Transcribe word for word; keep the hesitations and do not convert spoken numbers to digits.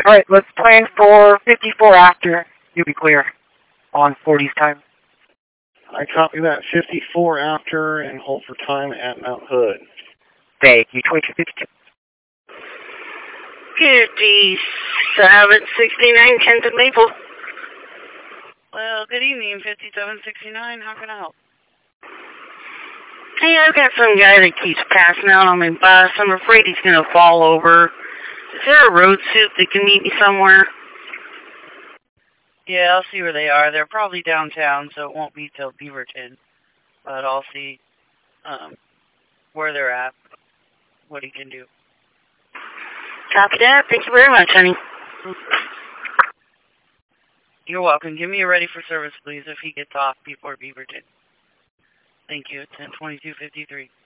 Alright, let's plan for fifty-four after. You'll be clear on forty's time. I copy that. fifty-four after and hold for time at Mount Hood. Thank you. twenty-two fifty-two. fifty-seven sixty-nine, Kenton Maple. Well, good evening, fifty-seven sixty-nine. How can I help? Hey, I've got some guy that keeps passing out on my bus. I'm afraid he's going to fall over. Is there a road soup that can meet me somewhere? Yeah, I'll see where they are. They're probably downtown, so it won't be till Beaverton. But I'll see um, where they're at, what he can do. Copy that. Thank you very much, honey. You're welcome. Give me a ready for service, please, if he gets off before Beaverton. Thank you. ten twenty-two fifty-three.